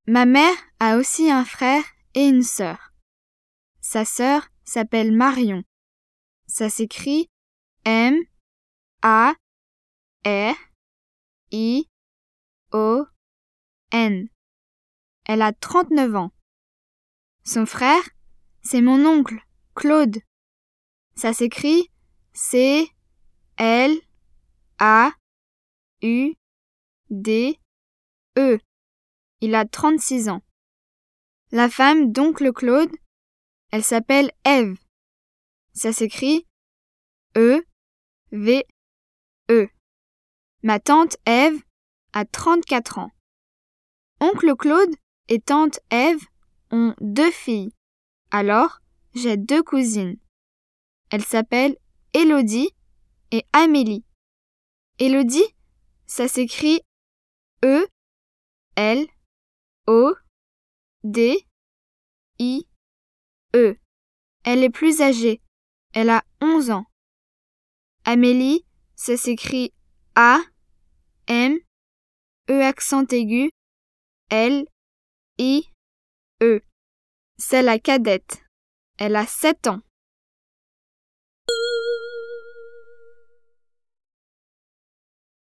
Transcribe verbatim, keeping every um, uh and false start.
Ma mère a aussi un frère et une sœur. Sa sœur s'appelle Marion. Ça s'écrit M A R I O N. Elle a trente-neuf ans. Son frère, c'est mon oncle, Claude. Ça s'écrit C L A U D E. Il a trente-six ans. La femme d'oncle Claude, elle s'appelle Ève. Ça s'écrit E V E. Ma tante Ève a trente-quatre ans. Oncle Claude et tante Ève ont deux filles. Alors, j'ai deux cousines. Elles s'appellent Élodie et Amélie. Élodie, ça s'écrit E L O D I E. Elle est plus âgée. Elle a onze ans. Amélie, ça s'écrit A M E accent aigu L I E. C'est la cadette. Elle a sept ans.